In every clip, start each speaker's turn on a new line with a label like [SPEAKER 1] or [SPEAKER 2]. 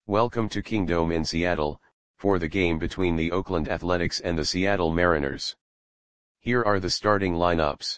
[SPEAKER 1] Welcome to Kingdome in Seattle, for the game between the Oakland Athletics and the Seattle Mariners. Here are the starting lineups.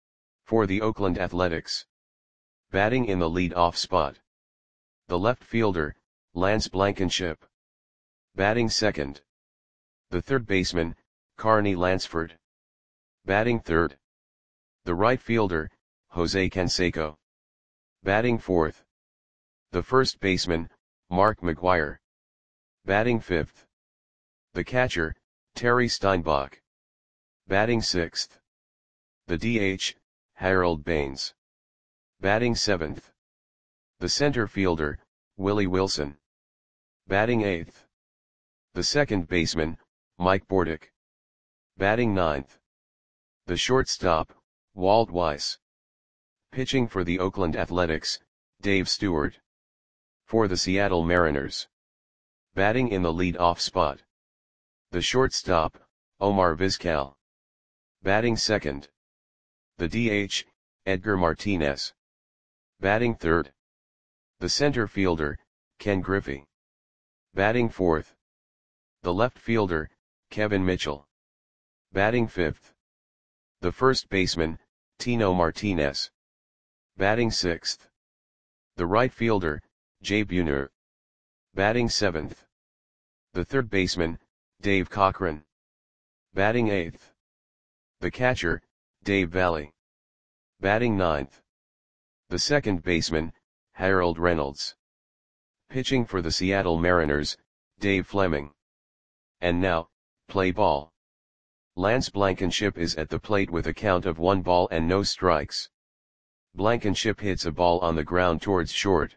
[SPEAKER 1] For the Oakland Athletics. Batting in the lead-off spot. The left fielder, Lance Blankenship. Batting second. The third baseman, Carney Lansford. Batting third. The right fielder, Jose Canseco. Batting fourth. The first baseman, Mark McGwire. Batting fifth. The catcher, Terry Steinbach. Batting sixth. The DH, Harold Baines. Batting seventh. The center fielder, Willie Wilson. Batting eighth. The second baseman, Mike Bordick. Batting ninth. The shortstop, Walt Weiss. Pitching for the Oakland Athletics, Dave Stewart. For the Seattle Mariners. Batting in the lead-off spot. The shortstop, Omar Vizquel. Batting second. The DH, Edgar Martinez. Batting third. The center fielder, Ken Griffey. Batting fourth. The left fielder, Kevin Mitchell. Batting fifth. The first baseman, Tino Martinez. Batting sixth. The right fielder, Jay Buhner. Batting seventh. The third baseman, Dave Cochran. Batting eighth. The catcher, Dave Valle. Batting ninth. The second baseman, Harold Reynolds. Pitching for the Seattle Mariners, Dave Fleming. And now, play ball. Lance Blankenship is at the plate with a count of 1 ball and no strikes. Blankenship hits a ball on the ground towards short.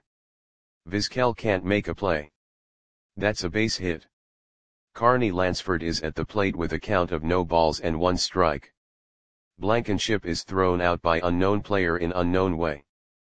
[SPEAKER 1] Vizquel can't make a play. That's a base hit. Carney Lansford is at the plate with a count of no balls and 1 strike. Blankenship is thrown out by unknown player in unknown way.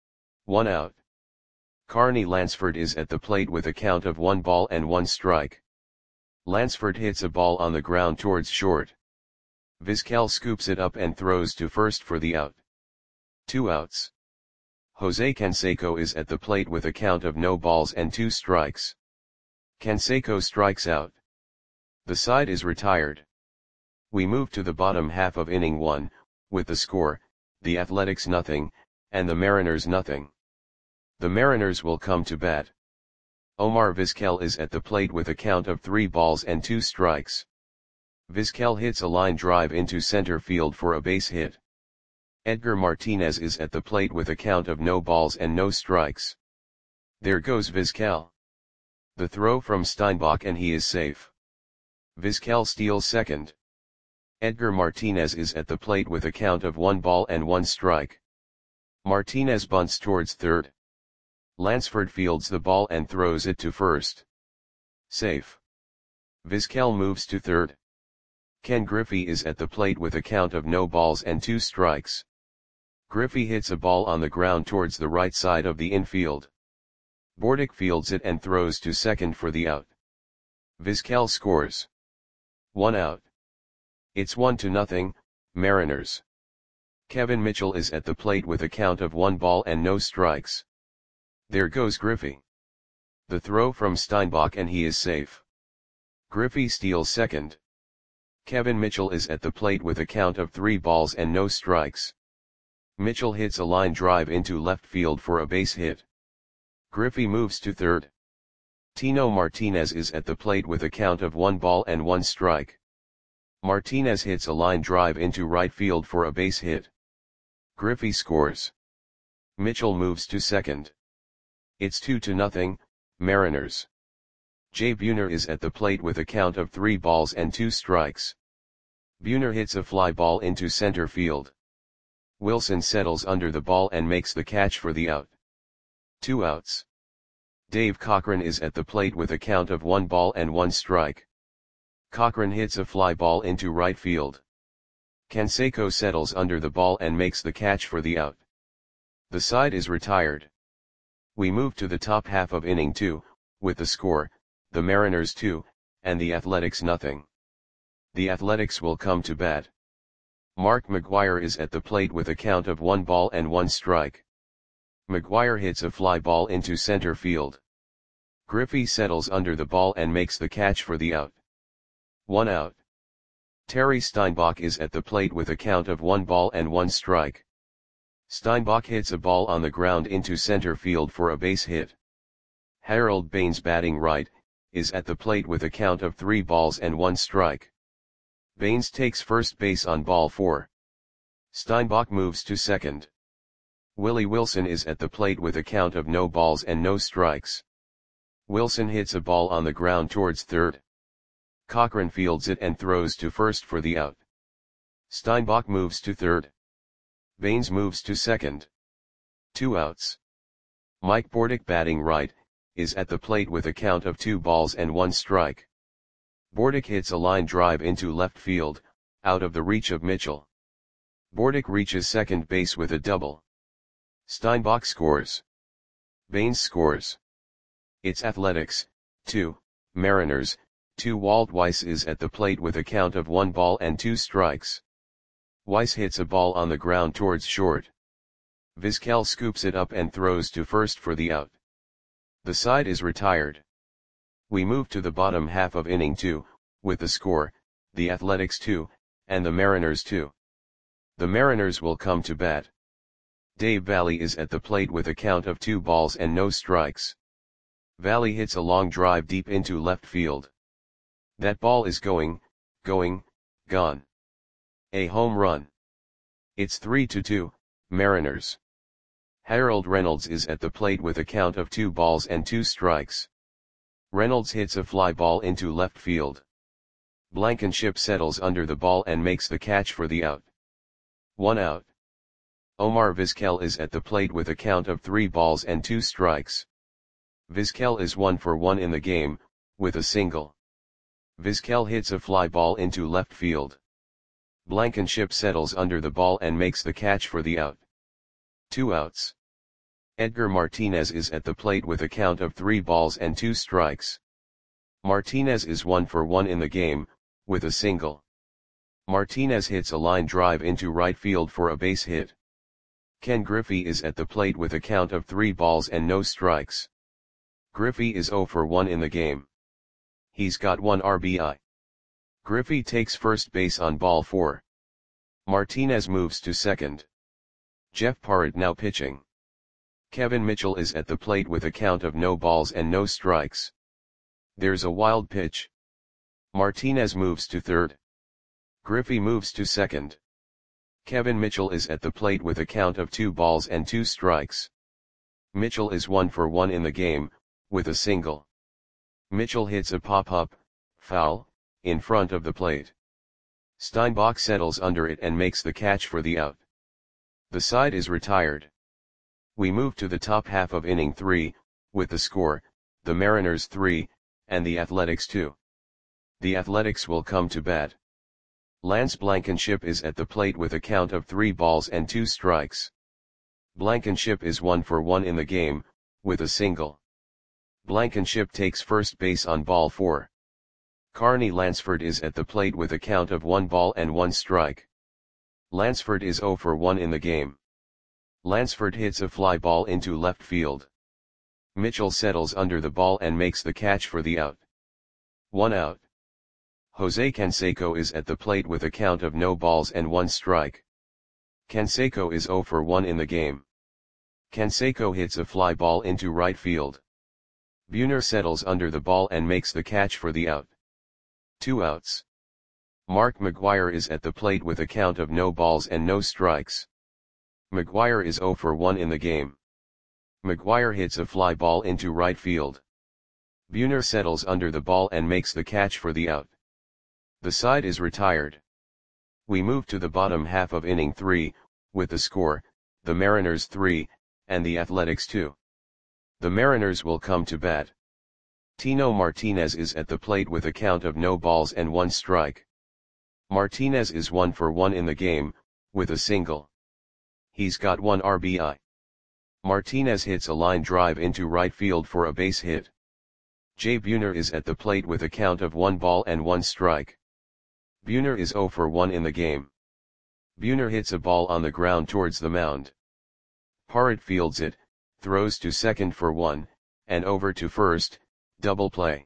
[SPEAKER 1] 1 out. Carney Lansford is at the plate with a count of 1 ball and 1 strike. Lansford hits a ball on the ground towards short. Vizquel scoops it up and throws to first for the out. 2 outs. Jose Canseco is at the plate with a count of no balls and 2 strikes. Canseco strikes out. The side is retired. We move to the bottom half of inning 1, with the score, the Athletics 0, and the Mariners 0. The Mariners will come to bat. Omar Vizquel is at the plate with a count of 3 balls and 2 strikes. Vizquel hits a line drive into center field for a base hit. Edgar Martinez is at the plate with a count of no balls and no strikes. There goes Vizquel. The throw from Steinbach and he is safe. Vizquel steals second. Edgar Martinez is at the plate with a count of 1 ball and 1 strike. Martinez bunts towards third. Lansford fields the ball and throws it to first. Safe. Vizquel moves to third. Ken Griffey is at the plate with a count of no balls and 2 strikes. Griffey hits a ball on the ground towards the right side of the infield. Bordick fields it and throws to second for the out. Vizquel scores. 1 out. It's 1-0, Mariners. Kevin Mitchell is at the plate with a count of 1 ball and no strikes. There goes Griffey. The throw from Steinbach and he is safe. Griffey steals second. Kevin Mitchell is at the plate with a count of 3 balls and no strikes. Mitchell hits a line drive into left field for a base hit. Griffey moves to third. Tino Martinez is at the plate with a count of 1 ball and 1 strike. Martinez hits a line drive into right field for a base hit. Griffey scores. Mitchell moves to second. It's 2-0, Mariners. Jay Buhner is at the plate with a count of 3 balls and 2 strikes. Buhner hits a fly ball into center field. Wilson settles under the ball and makes the catch for the out. 2 outs. Dave Cochran is at the plate with a count of 1 ball and 1 strike. Cochran hits a fly ball into right field. Canseco settles under the ball and makes the catch for the out. The side is retired. We move to the top half of inning 2, with the score, the Mariners 2, and the Athletics 0. The Athletics will come to bat. Mark McGwire is at the plate with a count of 1 ball and 1 strike. McGwire hits a fly ball into center field. Griffey settles under the ball and makes the catch for the out. 1 out. Terry Steinbach is at the plate with a count of 1 ball and 1 strike. Steinbach hits a ball on the ground into center field for a base hit. Harold Baines, batting right, is at the plate with a count of 3 balls and 1 strike. Baines takes first base on ball 4. Steinbach moves to second. Willie Wilson is at the plate with a count of no balls and no strikes. Wilson hits a ball on the ground towards third. Cochran fields it and throws to first for the out. Steinbach moves to third. Baines moves to second. 2 outs. Mike Bordick, batting right, is at the plate with a count of 2 balls and 1 strike. Bordick hits a line drive into left field, out of the reach of Mitchell. Bordick reaches second base with a double. Steinbach scores. Baines scores. It's Athletics, 2, Mariners, 2. Walt Weiss is at the plate with a count of 1 ball and 2 strikes. Weiss hits a ball on the ground towards short. Vizquel scoops it up and throws to first for the out. The side is retired. We move to the bottom half of inning 2, with the score, the Athletics 2, and the Mariners 2. The Mariners will come to bat. Dave Valle is at the plate with a count of 2 balls and no strikes. Valle hits a long drive deep into left field. That ball is going, gone. A home run. It's 3-2, Mariners. Harold Reynolds is at the plate with a count of 2 balls and 2 strikes. Reynolds hits a fly ball into left field. Blankenship settles under the ball and makes the catch for the out. 1 out. Omar Vizquel is at the plate with a count of 3 balls and 2 strikes. Vizquel is 1 for 1 in the game, with a single. Vizquel hits a fly ball into left field. Blankenship settles under the ball and makes the catch for the out. 2 outs. Edgar Martinez is at the plate with a count of 3 balls and 2 strikes. Martinez is 1 for 1 in the game, with a single. Martinez hits a line drive into right field for a base hit. Ken Griffey is at the plate with a count of 3 balls and no strikes. Griffey is 0 for 1 in the game. He's got 1 RBI. Griffey takes first base on ball 4. Martinez moves to second. Jeff Parrott now pitching. Kevin Mitchell is at the plate with a count of no balls and no strikes. There's a wild pitch. Martinez moves to third. Griffey moves to second. Kevin Mitchell is at the plate with a count of 2 balls and 2 strikes. Mitchell is 1 for 1 in the game, with a single. Mitchell hits a pop-up, foul, in front of the plate. Steinbach settles under it and makes the catch for the out. The side is retired. We move to the top half of inning 3, with the score, the Mariners 3, and the Athletics 2. The Athletics will come to bat. Lance Blankenship is at the plate with a count of 3 balls and 2 strikes. Blankenship is 1 for 1 in the game, with a single. Blankenship takes first base on ball 4. Carney Lansford is at the plate with a count of 1 ball and 1 strike. Lansford is 0 for 1 in the game. Lansford hits a fly ball into left field. Mitchell settles under the ball and makes the catch for the out. 1 out. Jose Canseco is at the plate with a count of no balls and 1 strike. Canseco is 0 for 1 in the game. Canseco hits a fly ball into right field. Buhner settles under the ball and makes the catch for the out. 2 outs. Mark McGwire is at the plate with a count of no balls and no strikes. McGwire is 0 for 1 in the game. McGwire hits a fly ball into right field. Buhner settles under the ball and makes the catch for the out. The side is retired. We move to the bottom half of inning 3, with the score, the Mariners 3, and the Athletics 2. The Mariners will come to bat. Tino Martinez is at the plate with a count of no balls and 1 strike. Martinez is 1 for 1 in the game, with a single. He's got 1 RBI. Martinez hits a line drive into right field for a base hit. Jay Buhner is at the plate with a count of 1 ball and 1 strike. Buhner is 0 for 1 in the game. Buhner hits a ball on the ground towards the mound. Parrott fields it, throws to second for 1, and over to first, Double play.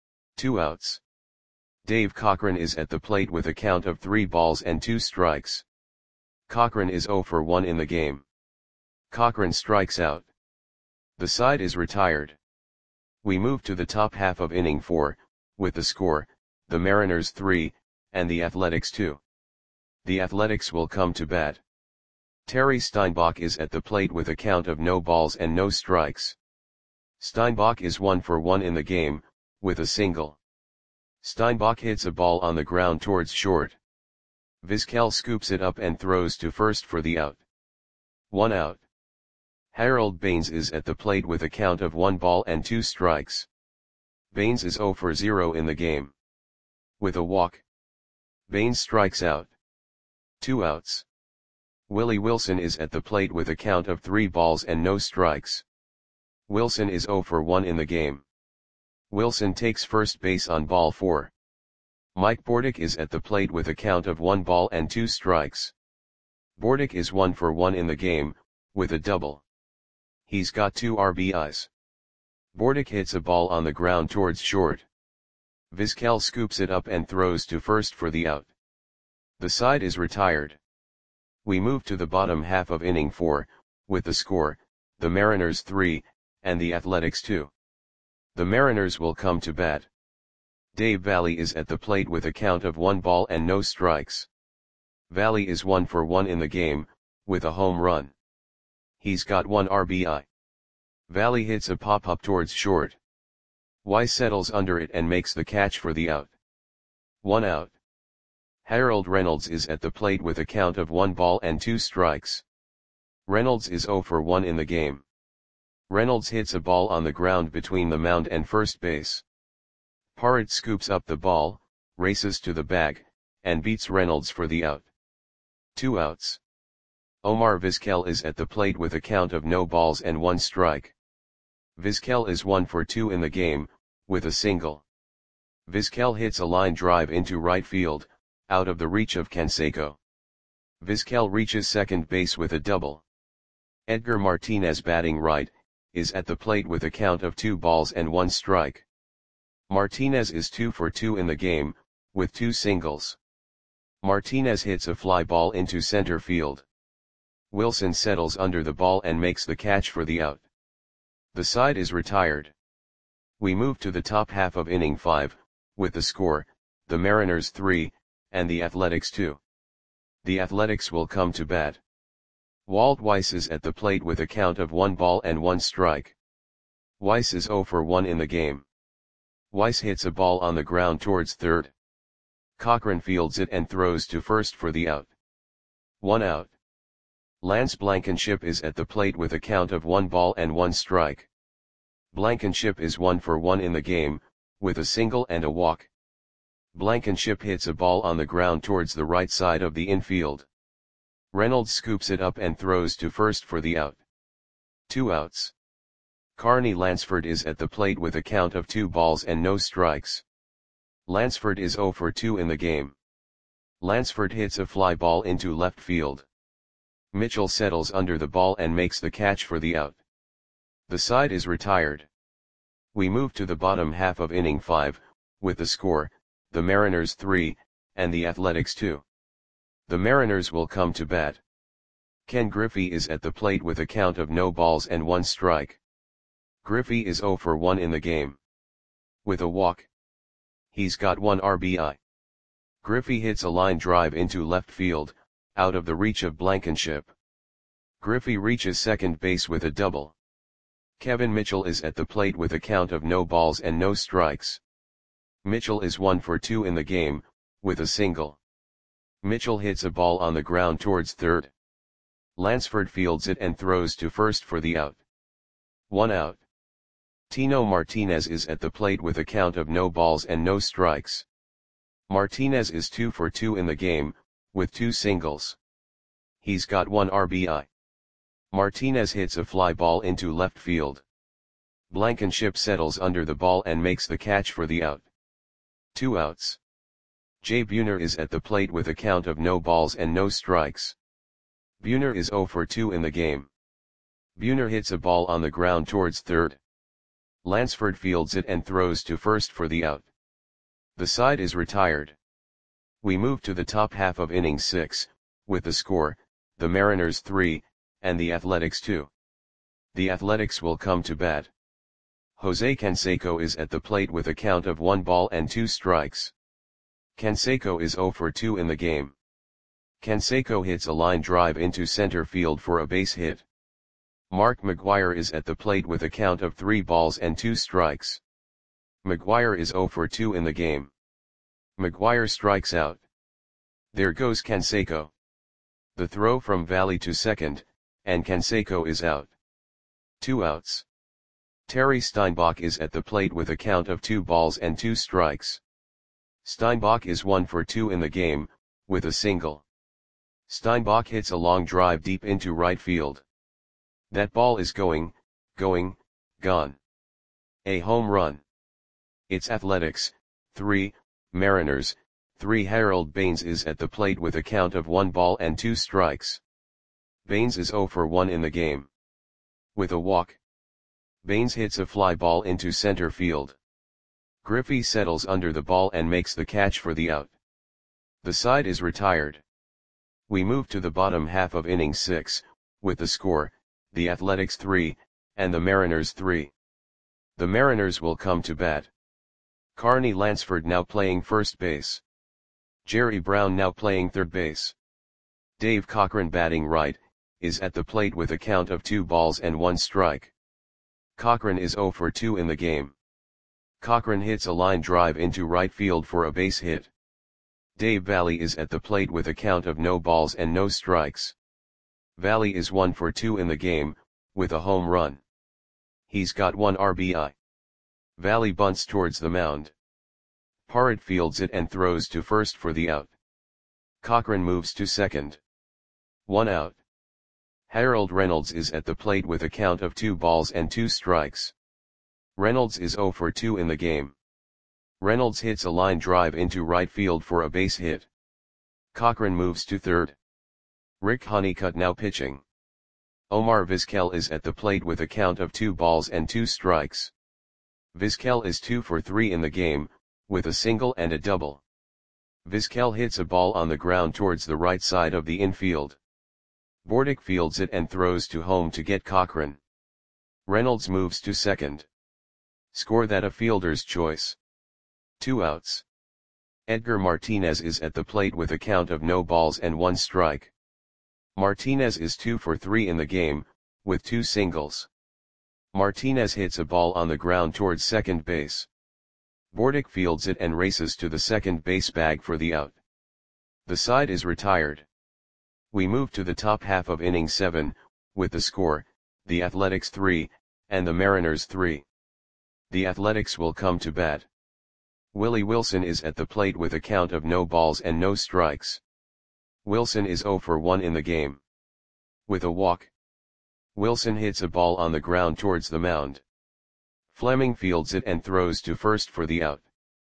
[SPEAKER 1] 2 outs. Dave Cochran is at the plate with a count of 3 balls and 2 strikes. Cochran is 0 for 1 in the game. Cochran strikes out. The side is retired. We move to the top half of inning 4, with the score, the Mariners 3, and the Athletics 2. The Athletics will come to bat. Terry Steinbach is at the plate with a count of no balls and no strikes. Steinbach is 1 for 1 in the game, with a single. Steinbach hits a ball on the ground towards short. Vizquel scoops it up and throws to first for the out. 1 out. Harold Baines is at the plate with a count of 1 ball and 2 strikes. Baines is 0 for 0 in the game. With a walk, Baines strikes out. 2 outs. Willie Wilson is at the plate with a count of 3 balls and no strikes. Wilson is 0 for 1 in the game. Wilson takes first base on ball 4. Mike Bordick is at the plate with a count of 1 ball and 2 strikes. Bordick is 1 for 1 in the game, with a double. He's got 2 RBIs. Bordick hits a ball on the ground towards short. Vizquel scoops it up and throws to first for the out. The side is retired. We move to the bottom half of inning 4, with the score, the Mariners 3, and the Athletics 2. The Mariners will come to bat. Dave Valle is at the plate with a count of 1 ball and no strikes. Valle is 1 for 1 in the game, with a home run. He's got 1 RBI. Valle hits a pop-up towards short. Weiss settles under it and makes the catch for the out. 1 out. Harold Reynolds is at the plate with a count of 1 ball and 2 strikes. Reynolds is 0 for 1 in the game. Reynolds hits a ball on the ground between the mound and first base. Parrott scoops up the ball, races to the bag, and beats Reynolds for the out. 2 outs. Omar Vizquel is at the plate with a count of no balls and 1 strike. Vizquel is 1 for 2 in the game, with a single. Vizquel hits a line drive into right field, out of the reach of Canseco. Vizquel reaches second base with a double. Edgar Martinez, batting right, is at the plate with a count of 2 balls and 1 strike. Martinez is 2 for 2 in the game, with 2 singles. Martinez hits a fly ball into center field. Wilson settles under the ball and makes the catch for the out. The side is retired. We move to the top half of inning 5, with the score, the Mariners 3, and the Athletics 2. The Athletics will come to bat. Walt Weiss is at the plate with a count of 1 ball and 1 strike. Weiss is 0 for 1 in the game. Weiss hits a ball on the ground towards third. Cochran fields it and throws to first for the out. 1 out. Lance Blankenship is at the plate with a count of 1 ball and 1 strike. Blankenship is 1 for 1 in the game, with a single and a walk. Blankenship hits a ball on the ground towards the right side of the infield. Reynolds scoops it up and throws to first for the out. 2 outs. Carney Lansford is at the plate with a count of 2 balls and no strikes. Lansford is 0 for 2 in the game. Lansford hits a fly ball into left field. Mitchell settles under the ball and makes the catch for the out. The side is retired. We move to the bottom half of inning 5, with the score, the Mariners 3, and the Athletics 2. The Mariners will come to bat. Ken Griffey is at the plate with a count of no balls and 1 strike. Griffey is 0 for 1 in the game. With a walk, he's got 1 RBI. Griffey hits a line drive into left field, out of the reach of Blankenship. Griffey reaches second base with a double. Kevin Mitchell is at the plate with a count of no balls and no strikes. Mitchell is 1 for 2 in the game, with a single. Mitchell hits a ball on the ground towards third. Lansford fields it and throws to first for the out. 1 out. Tino Martinez is at the plate with a count of no balls and no strikes. Martinez is 2 for 2 in the game, with 2 singles. He's got 1 RBI. Martinez hits a fly ball into left field. Blankenship settles under the ball and makes the catch for the out. 2 outs. Jay Buhner is at the plate with a count of no balls and no strikes. Buhner is 0 for 2 in the game. Buhner hits a ball on the ground towards third. Lansford fields it and throws to first for the out. The side is retired. We move to the top half of innings 6, with the score, the Mariners 3, and the Athletics 2. The Athletics will come to bat. Jose Canseco is at the plate with a count of 1 ball and 2 strikes. Canseco is 0 for 2 in the game. Canseco hits a line drive into center field for a base hit. Mark McGwire is at the plate with a count of 3 balls and 2 strikes. McGwire is 0 for 2 in the game. McGwire strikes out. There goes Canseco. The throw from Valley to second, and Canseco is out. 2 outs. Terry Steinbach is at the plate with a count of 2 balls and 2 strikes. Steinbach is 1 for 2 in the game, with a single. Steinbach hits a long drive deep into right field. That ball is gone. A home run. It's Athletics, 3, Mariners, 3. Harold Baines is at the plate with a count of 1 ball and 2 strikes. Baines is 0 for 1 in the game. With a walk. Baines hits a fly ball into center field. Griffey settles under the ball and makes the catch for the out. The side is retired. We move to the bottom half of inning 6, with the score, the Athletics 3, and the Mariners 3. The Mariners will come to bat. Carney Lansford now playing first base. Jerry Brown now playing third base. Dave Cochran batting right, is at the plate with a count of 2 balls and 1 strike. Cochran is 0 for 2 in the game. Cochran hits a line drive into right field for a base hit. Dave Valley is at the plate with a count of no balls and no strikes. Valley is 1 for 2 in the game, with a home run. He's got 1 RBI. Valley bunts towards the mound. Parrott fields it and throws to first for the out. Cochran moves to second. 1 out. Harold Reynolds is at the plate with a count of 2 balls and 2 strikes. Reynolds is 0 for 2 in the game. Reynolds hits a line drive into right field for a base hit. Cochran moves to third. Rick Honeycutt now pitching. Omar Vizquel is at the plate with a count of 2 balls and 2 strikes. Vizquel is 2 for 3 in the game, with a single and a double. Vizquel hits a ball on the ground towards the right side of the infield. Bordick fields it and throws to home to get Cochran. Reynolds moves to second. Score that a fielder's choice. 2 outs. Edgar Martinez is at the plate with a count of no balls and 1 strike. Martinez is 2 for 3 in the game, with 2 singles. Martinez hits a ball on the ground towards second base. Bordick fields it and races to the second base bag for the out. The side is retired. We move to the top half of inning 7, with the score, the Athletics 3, and the Mariners 3. The Athletics will come to bat. Willie Wilson is at the plate with a count of no balls and no strikes. Wilson is 0 for 1 in the game. With a walk. Wilson hits a ball on the ground towards the mound. Fleming fields it and throws to first for the out.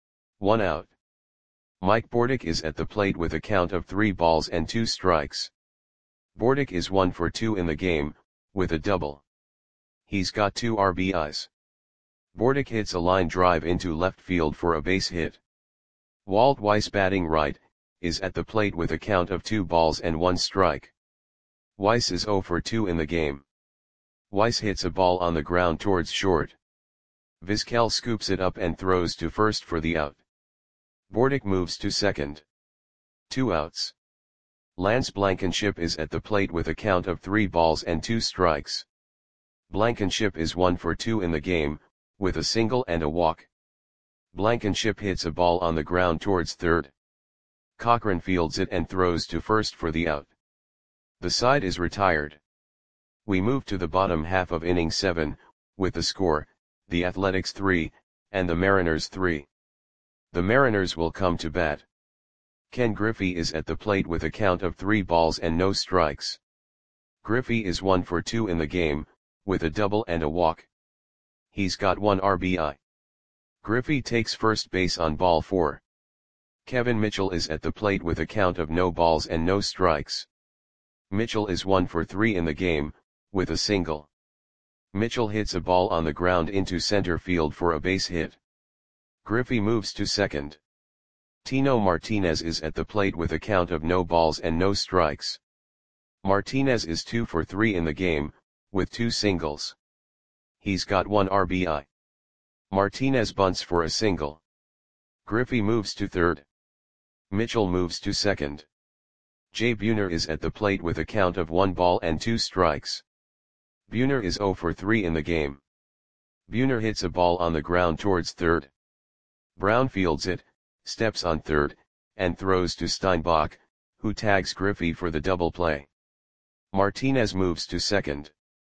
[SPEAKER 1] 1 out. Mike Bordick is at the plate with a count of 3 balls and 2 strikes. Bordick is 1 for 2 in the game, with a double. He's got 2 RBIs. Bordick hits a line drive into left field for a base hit. Walt Weiss batting right, is at the plate with a count of 2 balls and 1 strike. Weiss is 0 for 2 in the game. Weiss hits a ball on the ground towards short. Vizquel scoops it up and throws to first for the out. Bordick moves to second. 2 outs. Lance Blankenship is at the plate with a count of 3 balls and 2 strikes. Blankenship is 1 for 2 in the game, with a single and a walk. Blankenship hits a ball on the ground towards third. Cochran fields it and throws to first for the out. The side is retired. We move to the bottom half of inning 7, with the score, the Athletics 3, and the Mariners 3. The Mariners will come to bat. Ken Griffey is at the plate with a count of 3 balls and no strikes. Griffey is 1 for 2 in the game, with a double and a walk. He's got 1 RBI. Griffey takes first base on ball 4. Kevin Mitchell is at the plate with a count of no balls and no strikes. Mitchell is 1 for 3 in the game, with a single. Mitchell hits a ball on the ground into center field for a base hit. Griffey moves to second. Tino Martinez is at the plate with a count of no balls and no strikes. Martinez is 2 for 3 in the game, with 2 singles. He's got 1 RBI. Martinez bunts for a single. Griffey moves to third. Mitchell moves to second. Jay Buhner is at the plate with a count of 1 ball and 2 strikes. Buhner is 0 for 3 in the game. Buhner hits a ball on the ground towards third. Brown fields it, steps on third, and throws to Steinbach, who tags Griffey for the double play. Martinez moves to second.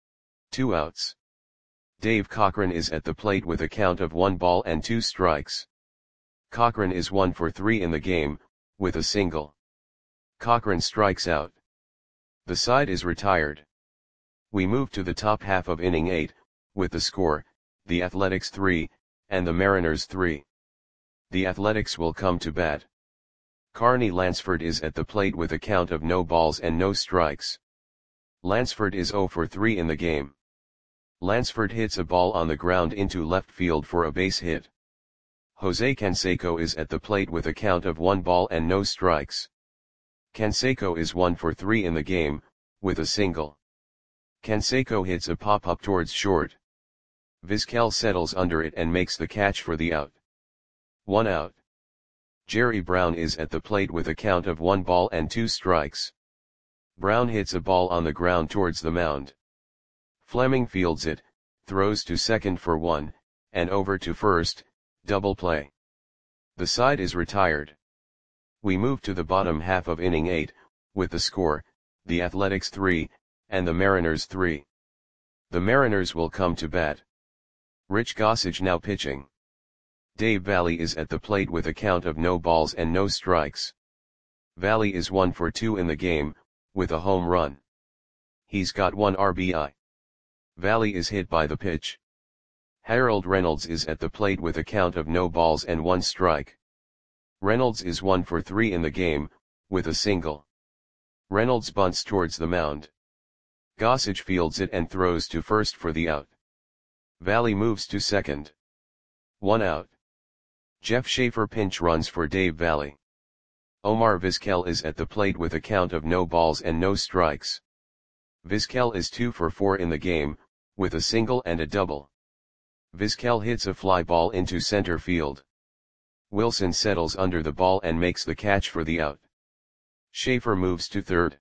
[SPEAKER 1] 2 outs. Dave Cochran is at the plate with a count of 1 ball and 2 strikes. Cochran is 1 for 3 in the game, with a single. Cochran strikes out. The side is retired. We move to the top half of inning 8, with the score, the Athletics 3, and the Mariners 3. The Athletics will come to bat. Carney Lansford is at the plate with a count of no balls and no strikes. Lansford is 0 for 3 in the game. Lansford hits a ball on the ground into left field for a base hit. Jose Canseco is at the plate with a count of 1 ball and no strikes. Canseco is 1 for 3 in the game, with a single. Canseco hits a pop-up towards short. Vizquel settles under it and makes the catch for the out. 1 out. Jerry Brown is at the plate with a count of 1 ball and 2 strikes. Brown hits a ball on the ground towards the mound. Fleming fields it, throws to second for 1, and over to first, double play. The side is retired. We move to the bottom half of inning 8, with the score, the Athletics 3, and the Mariners 3. The Mariners will come to bat. Rich Gossage now pitching. Dave Valle is at the plate with a count of no balls and no strikes. Valle is 1 for 2 in the game, with a home run. He's got 1 RBI. Valle is hit by the pitch. Harold Reynolds is at the plate with a count of no balls and 1 strike. Reynolds is 1 for 3 in the game, with a single. Reynolds bunts towards the mound. Gossage fields it and throws to first for the out. Valle moves to second. 1 out. Jeff Schaefer pinch runs for Dave Valle. Omar Vizquel is at the plate with a count of no balls and no strikes. Vizquel is 2 for 4 in the game, with a single and a double. Vizquel hits a fly ball into center field. Wilson settles under the ball and makes the catch for the out. Schaefer moves to third.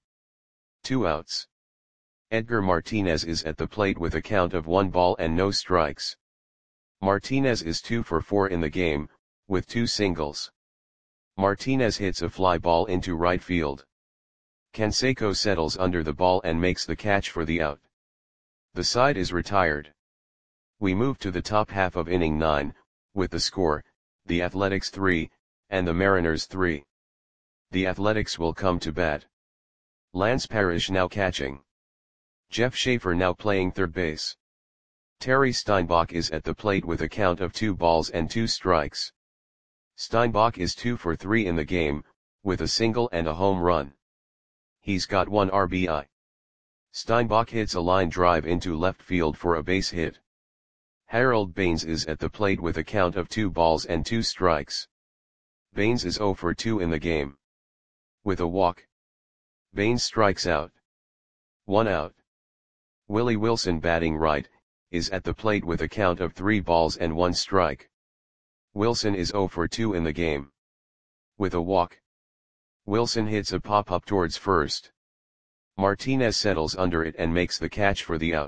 [SPEAKER 1] 2 outs. Edgar Martinez is at the plate with a count of 1 ball and no strikes. Martinez is 2 for 4 in the game, with 2 singles. Martinez hits a fly ball into right field. Canseco settles under the ball and makes the catch for the out. The side is retired. We move to the top half of inning 9, with the score, the Athletics 3, and the Mariners 3. The Athletics will come to bat. Lance Parrish now catching. Jeff Schaefer now playing third base. Terry Steinbach is at the plate with a count of 2 balls and 2 strikes. Steinbach is 2 for 3 in the game, with a single and a home run. He's got 1 RBI. Steinbach hits a line drive into left field for a base hit. Harold Baines is at the plate with a count of 2 balls and 2 strikes. Baines is 0 for 2 in the game. With a walk. Baines strikes out. 1 out. Willie Wilson batting right, is at the plate with a count of 3 balls and 1 strike. Wilson is 0 for 2 in the game. With a walk. Wilson hits a pop-up towards first. Martinez settles under it and makes the catch for the out.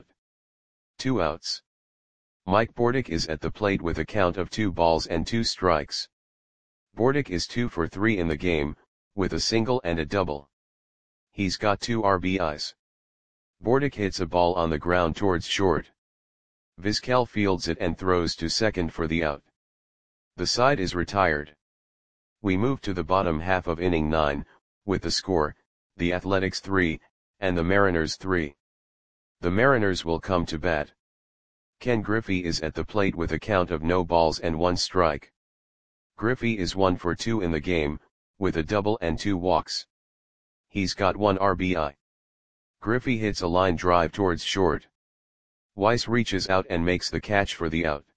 [SPEAKER 1] 2 outs. Mike Bordick is at the plate with a count of 2 balls and 2 strikes. Bordick is 2 for 3 in the game, with a single and a double. He's got 2 RBIs. Bordick hits a ball on the ground towards short. Vizquel fields it and throws to second for the out. The side is retired. We move to the bottom half of inning 9, with the score, the Athletics 3, and the Mariners 3. The Mariners will come to bat. Ken Griffey is at the plate with a count of no balls and 1 strike. Griffey is 1 for 2 in the game, with a double and 2 walks. He's got 1 RBI. Griffey hits a line drive towards short. Weiss reaches out and makes the catch for the out.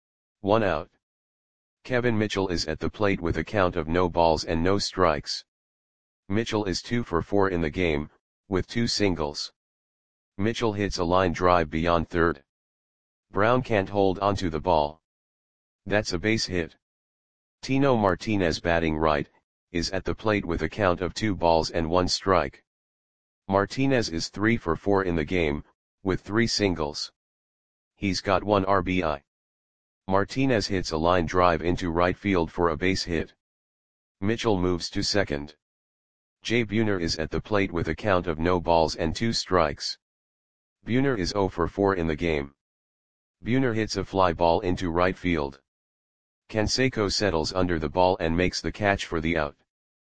[SPEAKER 1] 1 out. Kevin Mitchell is at the plate with a count of no balls and no strikes. Mitchell is 2 for 4 in the game, with 2 singles. Mitchell hits a line drive beyond third. Brown can't hold onto the ball. That's a base hit. Tino Martinez, batting right, is at the plate with a count of 2 balls and 1 strike. Martinez is 3 for 4 in the game, with 3 singles. He's got 1 RBI. Martinez hits a line drive into right field for a base hit. Mitchell moves to second. Jay Buhner is at the plate with a count of no balls and 2 strikes. Buhner is 0 for 4 in the game. Buhner hits a fly ball into right field. Canseco settles under the ball and makes the catch for the out.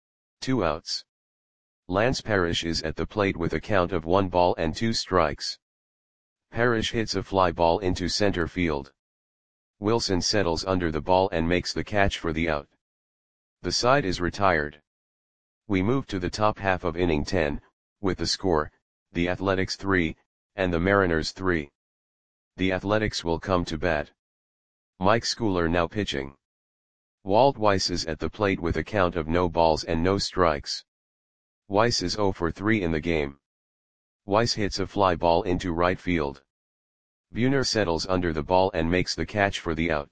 [SPEAKER 1] 2 outs. Lance Parrish is at the plate with a count of 1 ball and 2 strikes. Parrish hits a fly ball into center field. Wilson settles under the ball and makes the catch for the out. The side is retired. We move to the top half of inning 10, with the score, the Athletics 3, and the Mariners 3. The Athletics will come to bat. Mike Schooler now pitching. Walt Weiss is at the plate with a count of no balls and no strikes. Weiss is 0 for 3 in the game. Weiss hits a fly ball into right field. Buhner settles under the ball and makes the catch for the out.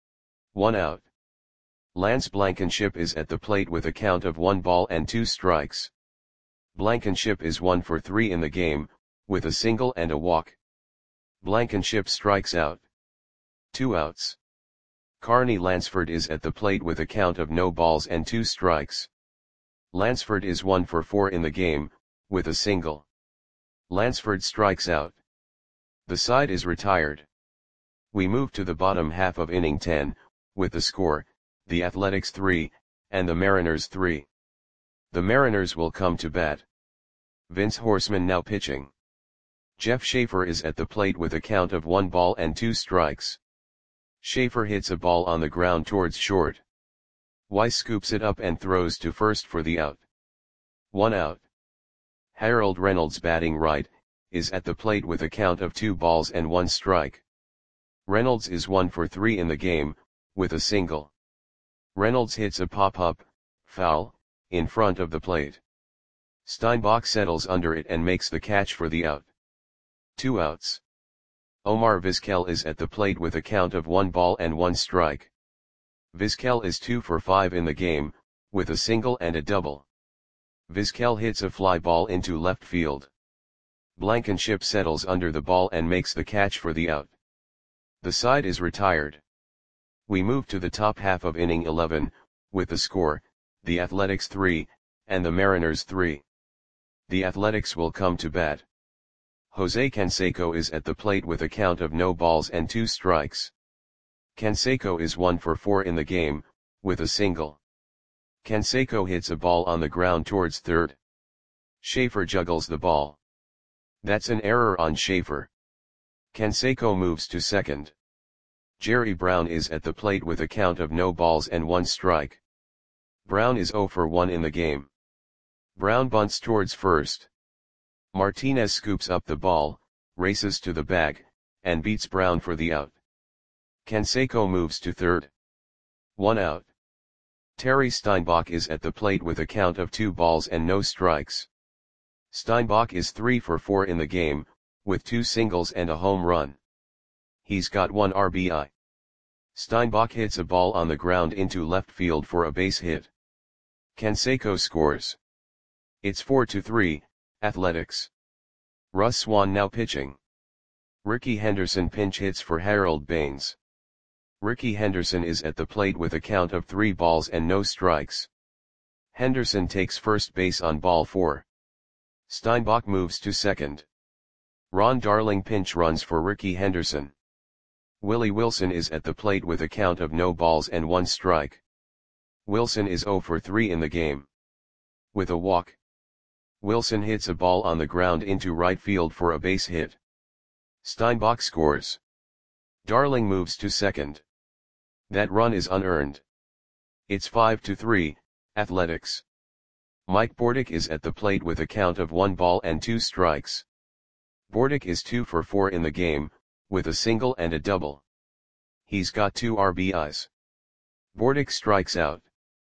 [SPEAKER 1] 1 out. Lance Blankenship is at the plate with a count of 1 ball and 2 strikes. Blankenship is 1 for 3 in the game, with a single and a walk. Blankenship strikes out. 2 outs. Carney Lansford is at the plate with a count of no balls and 2 strikes. Lansford is 1 for 4 in the game, with a single. Lansford strikes out. The side is retired. We move to the bottom half of inning 10, with the score, the Athletics 3, and the Mariners 3. The Mariners will come to bat. Vince Horseman now pitching. Jeff Schaefer is at the plate with a count of 1 ball and 2 strikes. Schaefer hits a ball on the ground towards short. Weiss scoops it up and throws to first for the out. 1 out. Harold Reynolds, batting right, is at the plate with a count of 2 balls and 1 strike. Reynolds is 1 for 3 in the game, with a single. Reynolds hits a pop-up, foul, in front of the plate. Steinbach settles under it and makes the catch for the out. 2 outs. Omar Vizquel is at the plate with a count of 1 ball and 1 strike. Vizquel is 2 for 5 in the game, with a single and a double. Vizquel hits a fly ball into left field. Blankenship settles under the ball and makes the catch for the out. The side is retired. We move to the top half of inning 11, with the score, the Athletics 3, and the Mariners 3. The Athletics will come to bat. Jose Canseco is at the plate with a count of no balls and 2 strikes. Canseco is 1 for 4 in the game, with a single. Canseco hits a ball on the ground towards third. Schaefer juggles the ball. That's an error on Schaefer. Canseco moves to second. Jerry Brown is at the plate with a count of no balls and 1 strike. Brown is 0 for 1 in the game. Brown bunts towards first. Martinez scoops up the ball, races to the bag, and beats Brown for the out. Canseco moves to third. 1 out. Terry Steinbach is at the plate with a count of 2 balls and no strikes. Steinbach is 3 for 4 in the game, with 2 singles and a home run. He's got 1 RBI. Steinbach hits a ball on the ground into left field for a base hit. Canseco scores. It's 4-3, Athletics. Russ Swan now pitching. Ricky Henderson pinch hits for Harold Baines. Ricky Henderson is at the plate with a count of 3 balls and no strikes. Henderson takes first base on ball 4. Steinbach moves to second. Ron Darling pinch runs for Ricky Henderson. Willie Wilson is at the plate with a count of no balls and 1 strike. Wilson is 0 for 3 in the game. With a walk. Wilson hits a ball on the ground into right field for a base hit. Steinbach scores. Darling moves to second. That run is unearned. It's 5-3, Athletics. Mike Bordick is at the plate with a count of 1 ball and 2 strikes. Bordick is 2 for 4 in the game, with a single and a double. He's got 2 RBIs. Bordick strikes out.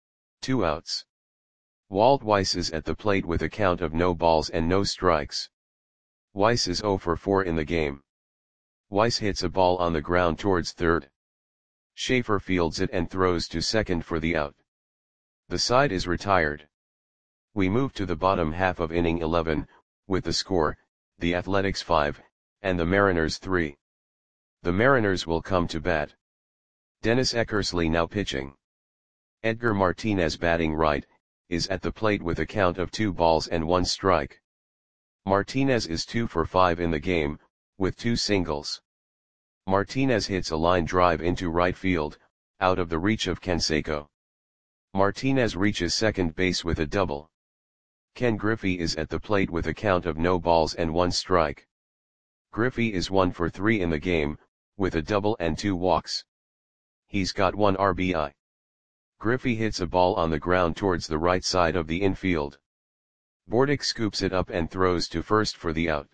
[SPEAKER 1] 2 outs. Walt Weiss is at the plate with a count of no balls and no strikes. Weiss is 0 for 4 in the game. Weiss hits a ball on the ground towards third. Schaefer fields it and throws to second for the out. The side is retired. We move to the bottom half of inning 11, with the score, the Athletics 5, and the Mariners 3. The Mariners will come to bat. Dennis Eckersley now pitching. Edgar Martinez batting right, is at the plate with a count of 2 balls and 1 strike. Martinez is 2 for 5 in the game, with 2 singles. Martinez hits a line drive into right field, out of the reach of Canseco. Martinez reaches second base with a double. Ken Griffey is at the plate with a count of no balls and 1 strike. Griffey is 1 for 3 in the game, with a double and 2 walks. He's got 1 RBI. Griffey hits a ball on the ground towards the right side of the infield. Bordick scoops it up and throws to first for the out.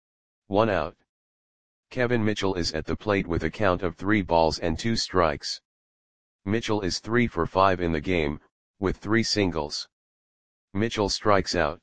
[SPEAKER 1] 1 out. Kevin Mitchell is at the plate with a count of 3 balls and 2 strikes. Mitchell is 3 for 5 in the game, with 3 singles. Mitchell strikes out.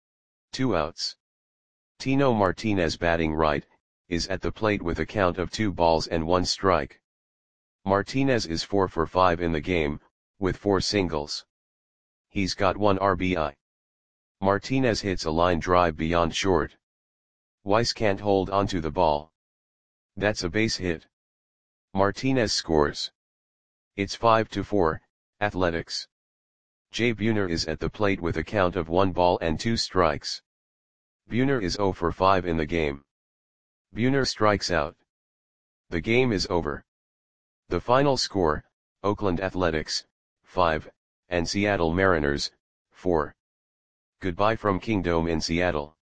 [SPEAKER 1] 2 outs. Tino Martinez batting right, is at the plate with a count of 2 balls and 1 strike. Martinez is 4 for 5 in the game, with 4 singles. He's got 1 RBI. Martinez hits a line drive beyond short. Weiss can't hold onto the ball. That's a base hit. Martinez scores. It's 5-4, Athletics. Jay Buhner is at the plate with a count of 1 ball and 2 strikes. Buhner is 0 for 5 in the game. Buhner strikes out. The game is over. The final score, Oakland Athletics, 5, and Seattle Mariners, 4. Goodbye from Kingdome in Seattle.